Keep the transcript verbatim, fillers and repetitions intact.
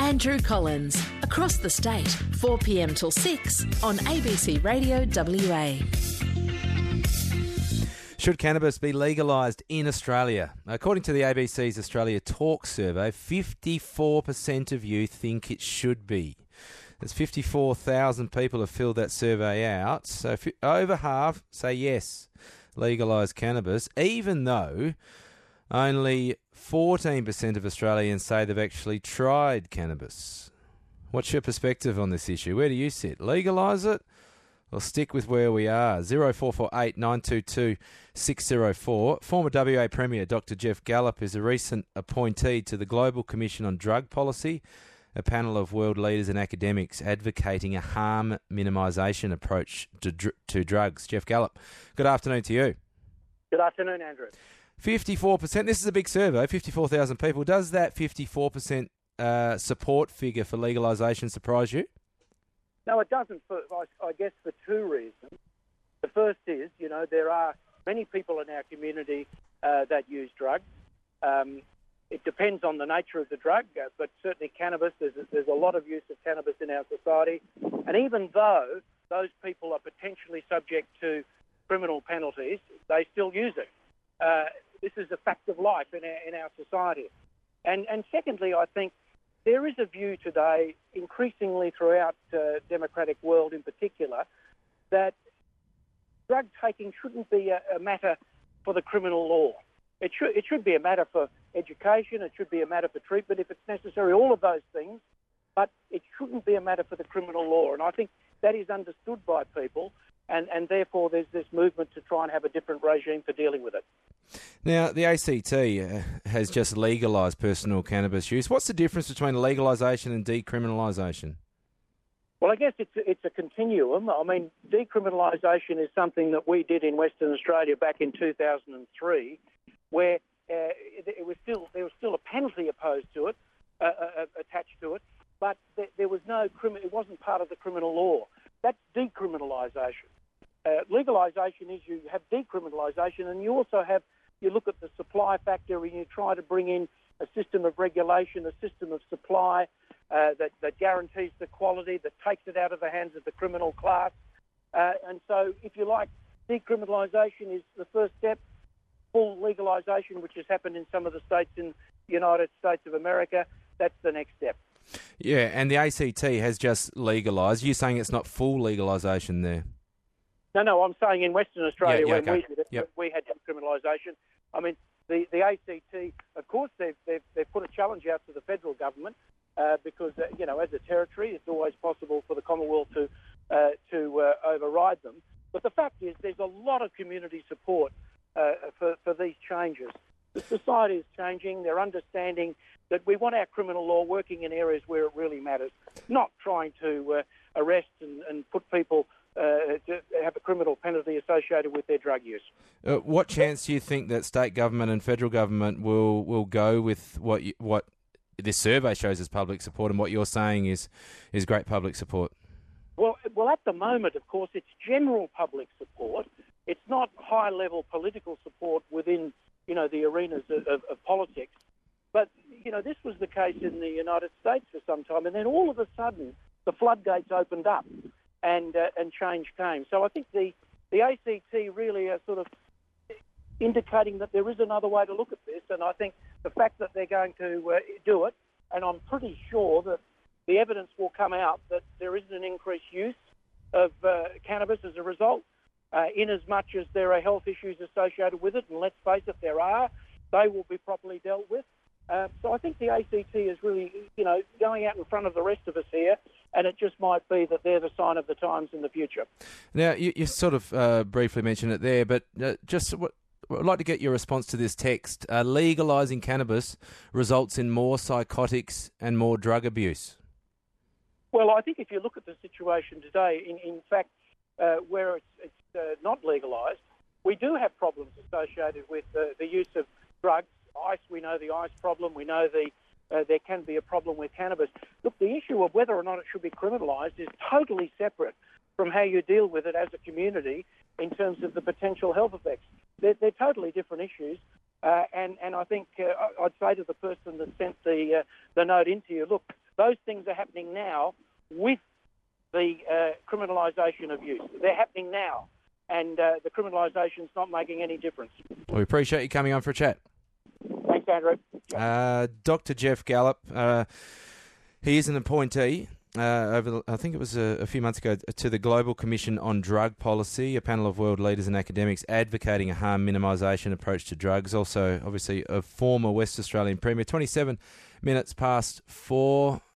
Andrew Collins, across the state, four p m till six on A B C Radio W A. Should cannabis be legalised in Australia? According to the A B C's Australia Talk survey, fifty-four percent of you think it should be. There's fifty-four thousand people have filled that survey out, so if over half say yes, legalise cannabis, even though only fourteen percent of Australians say they've actually tried cannabis. What's your perspective on this issue? Where do you sit? Legalise it or stick with where we are? zero four four eight nine two two six zero four. Former W A Premier Doctor Geoff Gallop is a recent appointee to the Global Commission on Drug Policy, a panel of world leaders and academics advocating a harm minimisation approach to, dr- to drugs. Geoff Gallop, good afternoon to you. Good afternoon, Andrew. fifty-four percent, this is a big survey, fifty-four thousand people. Does that fifty-four percent uh, support figure for legalisation surprise you? No, it doesn't, for, I, I guess, for two reasons. The first is, you know, there are many people in our community uh, that use drugs. Um, it depends on the nature of the drug, uh, but certainly cannabis, there's a, there's a lot of use of cannabis in our society. And even though those people are potentially subject to criminal penalties, they still use it. Uh, this is a fact of life in our, in our society. And, and secondly, I think there is a view today, increasingly throughout the uh, democratic world in particular, that drug taking shouldn't be a, a matter for the criminal law. It should, it should be a matter for education, it should be a matter for treatment if it's necessary, all of those things, but it shouldn't be a matter for the criminal law. And I think that is understood by people, and, and therefore there's this movement to try and have a different regime for dealing with it. Now, the A C T uh, has just legalised personal cannabis use. What's the difference between legalisation and decriminalisation? Well, I guess it's a, it's a continuum. I mean, decriminalisation is something that we did in Western Australia back in two thousand three, where uh, it, it was still there was still a penalty opposed to it, uh, uh, attached to it, but there, there was no crimi- it wasn't part of the criminal law. That's decriminalisation. Uh, legalisation is you have decriminalisation, and you also have you look at the supply factor and you try to bring in a system of regulation, a system of supply uh, that, that guarantees the quality, that takes it out of the hands of the criminal class. Uh, and so, if you like, decriminalisation is the first step. Full legalisation, which has happened in some of the states in the United States of America, that's the next step. Yeah, and the A C T has just legalised. You're saying it's not full legalisation there? No, no, I'm saying in Western Australia, yeah, yeah, when okay. we did it, yep. we had decriminalisation. I mean, the, the A C T, of course, they've, they've, they've put a challenge out to the federal government uh, because, uh, you know, as a territory, it's always possible for the Commonwealth to, uh, to uh, override them. But the fact is there's a lot of community support uh, for, for these changes. The society is changing. They're understanding that we want our criminal law working in areas where it really matters, not trying to uh, arrest and, and put people Uh, to have a criminal penalty associated with their drug use. Uh, what chance do you think that state government and federal government will, will go with what you, what this survey shows as public support, and what you're saying is is great public support? Well, well, at the moment, of course, it's general public support. It's not high-level political support within, you know, the arenas of, of, of politics. But, you know, this was the case in the United States for some time, and then all of a sudden the floodgates opened up. And uh, and change came. So I think the, the A C T really are sort of indicating that there is another way to look at this, and I think the fact that they're going to uh, do it, and I'm pretty sure that the evidence will come out that there is an increased use of uh, cannabis as a result, uh, in as much as there are health issues associated with it, and let's face it, there are, they will be properly dealt with. Uh, so I think the A C T is really, you know, going out in front of the rest of us here, and it just might be that they're the sign of the times in the future. Now, you, you sort of uh, briefly mentioned it there, but uh, just what, I'd like to get your response to this text. Uh, legalising cannabis results in more psychotics and more drug abuse. Well, I think if you look at the situation today, in, in fact, uh, where it's, it's uh, not legalised, we do have problems associated with uh, the use of drugs. Ice, we know the ice problem. We know the uh, there can be a problem with cannabis. Look, the issue of whether or not it should be criminalised is totally separate from how you deal with it as a community in terms of the potential health effects. They're, they're totally different issues. Uh, and, and I think uh, I'd say to the person that sent the uh, the note into you, look, Those things are happening now with the uh, criminalisation of use. They're happening now, and uh, the criminalisation's not making any difference. Well, we appreciate you coming on for a chat. Thanks, Andrew. Uh, Doctor Geoff Gallop, uh, he is an appointee. Uh, over, the, I think it was a, a few months ago, to the Global Commission on Drug Policy, a panel of world leaders and academics advocating a harm minimisation approach to drugs. Also, obviously, a former West Australian Premier. twenty-seven minutes past four.